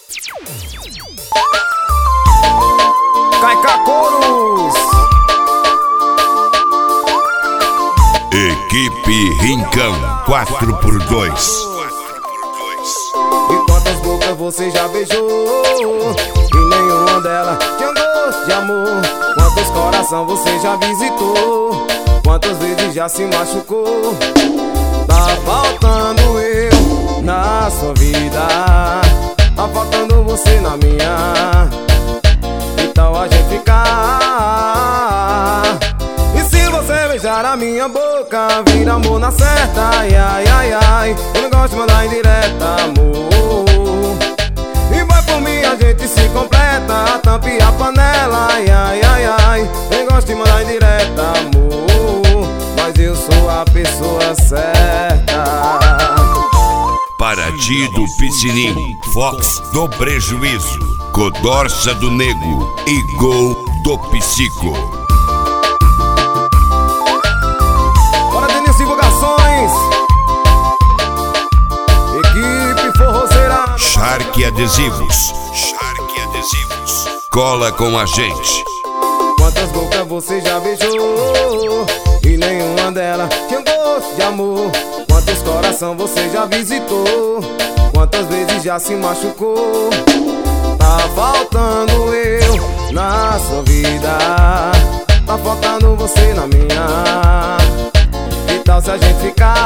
Caica Coros. Equipe Rincão 4x2. E quantas bocas você já beijou e nenhuma delas tinha gosto de amor? Quantos coração você já visitou? Quantas vezes já se machucou? Tá faltando eu na sua vida, tá faltando você na minha. Que tal a gente ficar? E se você beijar a minha boca, vira amor na certa. Ai, ai, ai, ai, eu não gosto de mandar indireta, amor. E vai por mim, a gente se completa, a tampa e a panela. Ai, ai, ai, ai, eu gosto de mandar indireta, amor. Mas eu sou a pessoa certa. Paraty do Piscinim, Fox do Prejuízo, Codorça do Nego e Gol do Psico. Bora, Denis Divulgações, Equipe Forrozeira. Shark Adesivos, cola com a gente. Quantas bocas você já beijou e nenhuma delas tinha gosto de amor? Quantos coração você já visitou? Quantas vezes já se machucou? Tá faltando eu na sua vida, tá faltando você na minha. Que tal se a gente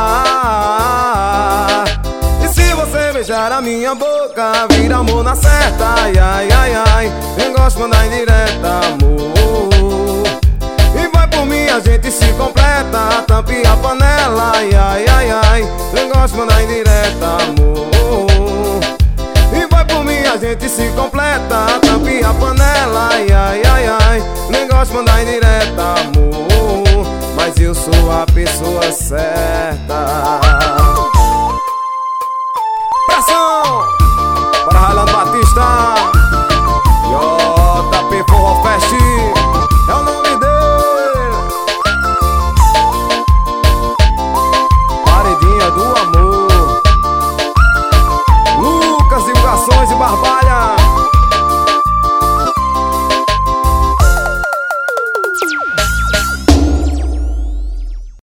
ficar? E se você beijar a minha boca, vira amor na certa. Ai, ai, ai, ai, eu gosto de mandar indireta, amor. E vai por mim, a gente se completa, a tampa e a panela. Ai, ai, ai, ai, eu gosto de mandar indireta, amor. E vai por mim, a gente se completa, a tampa e a panela. Ai, ai, ai, ai, nem gosto de mandar indireta, amor. Mas eu sou a pessoa certa.